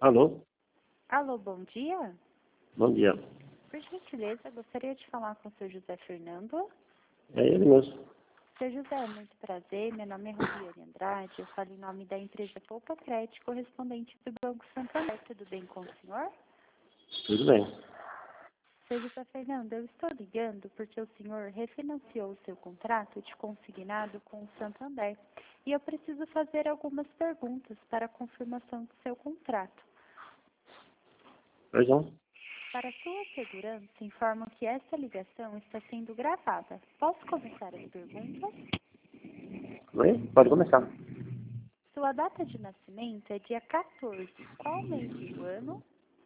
Alô? Alô, bom dia. Bom dia. Por gentileza, gostaria de falar com o Sr. José Fernando. É ele mesmo. Sr. José, muito prazer. Meu nome é Rosiane Andrade. Eu falo em nome da empresa Poupa Crédito, correspondente do Banco Santander. Tudo bem com o senhor? Tudo bem. Sr. José Fernando, eu estou ligando porque o senhor refinanciou o seu contrato de consignado com o Santander. E eu preciso fazer algumas perguntas para a confirmação do seu contrato. Pois não? Para sua segurança, informo que essa ligação está sendo gravada. Posso começar as perguntas? Oi? Pode começar. Sua data de nascimento é dia 14. Qual mês do ano?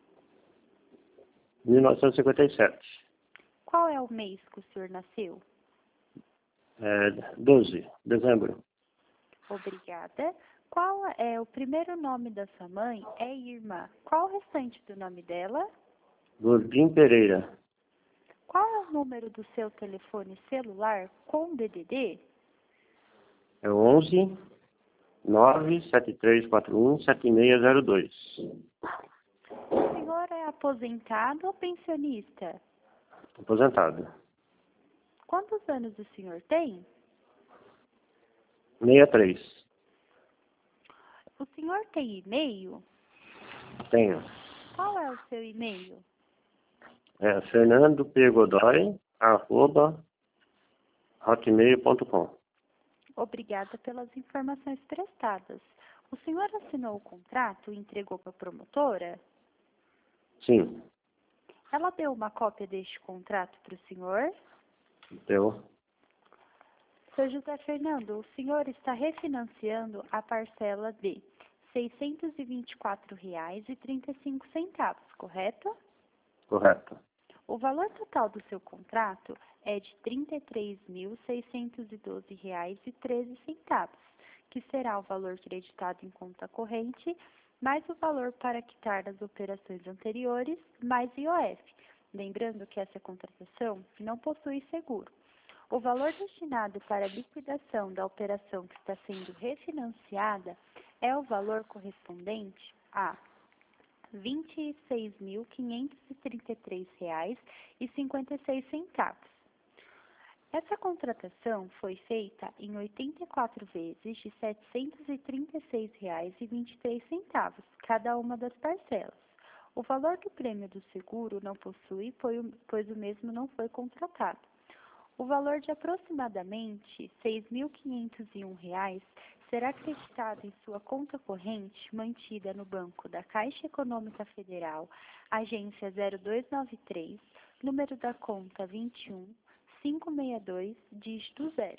1957. Qual é o mês que o senhor nasceu? 12, dezembro. Obrigada. Qual é o primeiro nome da sua mãe? É Irma. Qual o restante do nome dela? Gordim Pereira. Qual é o número do seu telefone celular com DDD? É 11 97341 7602. O senhor é aposentado ou pensionista? Aposentado. Quantos anos o senhor tem? 63. O senhor tem e-mail? Tenho. Qual é o seu e-mail? fernandopgodoy@hotmail.com. Obrigada pelas informações prestadas. O senhor assinou o contrato e entregou para a promotora? Sim. Ela deu uma cópia deste contrato para o senhor? Deu. Seu José Fernando, o senhor está refinanciando a parcela de R$ 624,35, correto? Correto. O valor total do seu contrato é de R$ 33.612,13, que será o valor creditado em conta corrente, mais o valor para quitar as operações anteriores, mais IOF. Lembrando que essa contratação não possui seguro. O valor destinado para a liquidação da operação que está sendo refinanciada é o valor correspondente a R$ 26.533,56. Essa contratação foi feita em 84 vezes de R$ 736,23, cada uma das parcelas. O valor do prêmio do seguro não possui, pois o mesmo não foi contratado. O valor de aproximadamente R$ 6.501 será acreditado em sua conta corrente mantida no Banco da Caixa Econômica Federal, agência 0293, número da conta 21.562, dígito 0.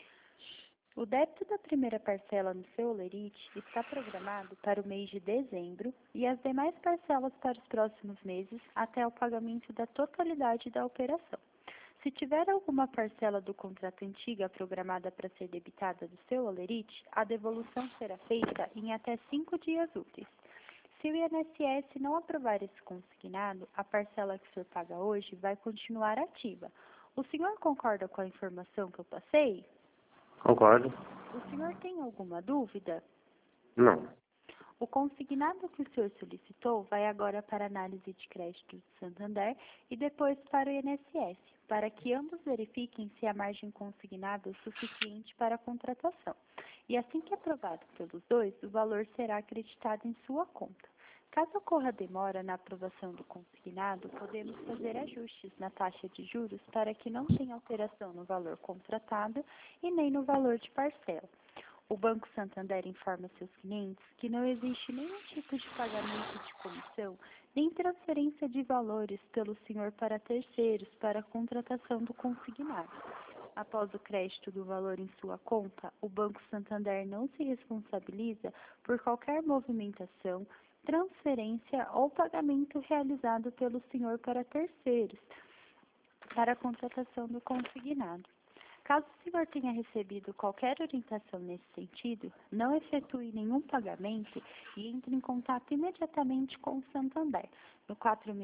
O débito da primeira parcela no seu Olerite está programado para o mês de dezembro e as demais parcelas para os próximos meses até o pagamento da totalidade da operação. Se tiver alguma parcela do contrato antiga programada para ser debitada do seu Olerite, a devolução será feita em até 5 dias úteis. Se o INSS não aprovar esse consignado, a parcela que o senhor paga hoje vai continuar ativa. O senhor concorda com a informação que eu passei? Concordo. O senhor tem alguma dúvida? Não. O consignado que o senhor solicitou vai agora para a análise de crédito do Santander e depois para o INSS, para que ambos verifiquem se a margem consignada é suficiente para a contratação. E assim que aprovado pelos dois, o valor será acreditado em sua conta. Caso ocorra demora na aprovação do consignado, podemos fazer ajustes na taxa de juros para que não tenha alteração no valor contratado e nem no valor de parcela. O Banco Santander informa seus clientes que não existe nenhum tipo de pagamento de comissão nem transferência de valores pelo senhor para terceiros para a contratação do consignado. Após o crédito do valor em sua conta, o Banco Santander não se responsabiliza por qualquer movimentação, transferência ou pagamento realizado pelo senhor para terceiros para a contratação do consignado. Caso o senhor tenha recebido qualquer orientação nesse sentido, não efetue nenhum pagamento e entre em contato imediatamente com o Santander, no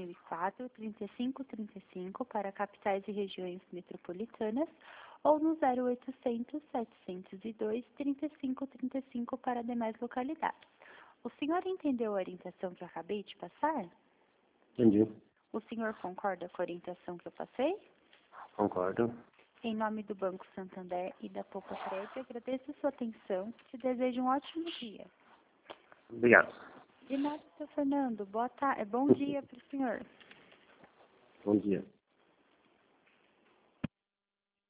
4004-3535 para capitais e regiões metropolitanas ou no 0800-702-3535 para demais localidades. O senhor entendeu a orientação que eu acabei de passar? Entendi. O senhor concorda com a orientação que eu passei? Concordo. Em nome do Banco Santander e da Poupa-Crédito, agradeço a sua atenção e te desejo um ótimo dia. Obrigado. De nada, seu Fernando. Bom dia para o senhor. Bom dia.